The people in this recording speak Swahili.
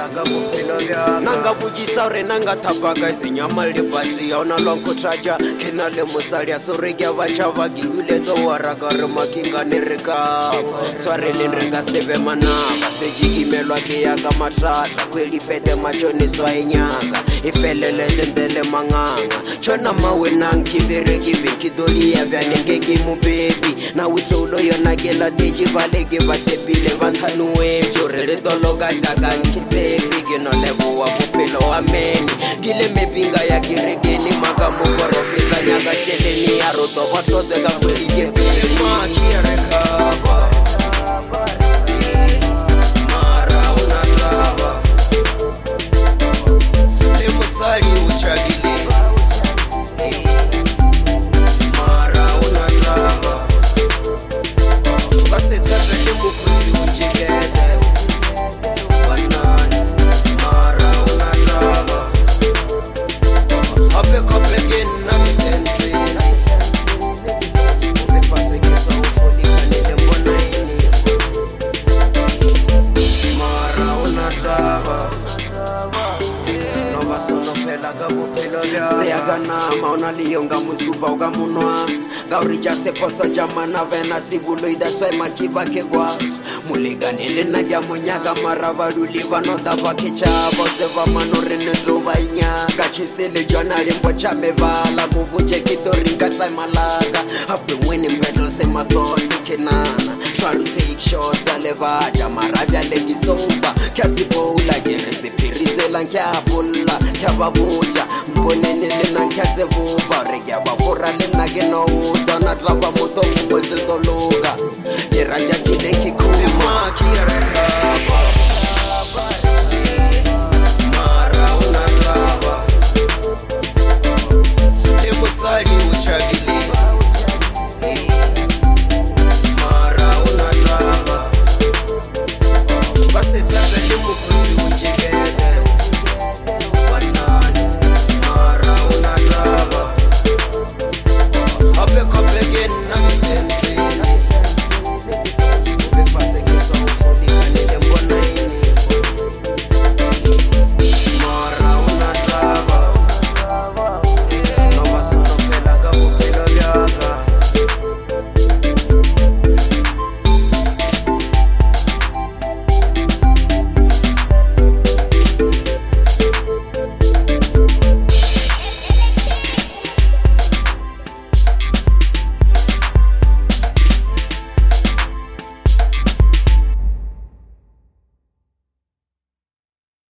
ka bophelo bja nanga bojisa re nanga thapaka senyama le pasti ya ona lonko traja kena le mosali ya sore ke ba chava gile to wara ka re makinga ne re ka tsware le re ka sebe manaba se jigimelwa ke ya ka matlata kweli fete machone swa enyanga ifelele tendele manganga chona mawe nanki bere give kidoli ya bya nenge ke mu baby na utlolo yona ke la teji vale ke batsepile banthanuwe jore le toloka tsaka nkitsepi ke no lebo wa bophelo wa meni gile mepinga ya kirekeni maka mo profeta nyaka sheleni ya roto botloze ka kweli ke ma ki re ka mara una traba le mosali uchagile mara una traba base tsapele mo pusi unjekete banani mara una traba ape kopege na kitensini ufase kisa ufolika nile mbona ini mara una traba nova sono fela ka bophelo bja seyakanama ona liyo nga musuba uka munwa nga urija seposo jamana vena sibulo idaswa makiba kegwa muleganele na ja monyaka marabaluli vanoda vakechavo seva manorene ndova inyaka chisele jona limbo cha mevala kuvuje kitoringa tlai malaka I've been winning battles in my thoughts kenana try to take shots alevada marabya legisoba kasibola gereziphirizela nkyabulla kyababuja mbonenele na nkyasebuba regya bafora lena ke no dona traba moto mwezendoluka eraja chile kikuma ma ki re ka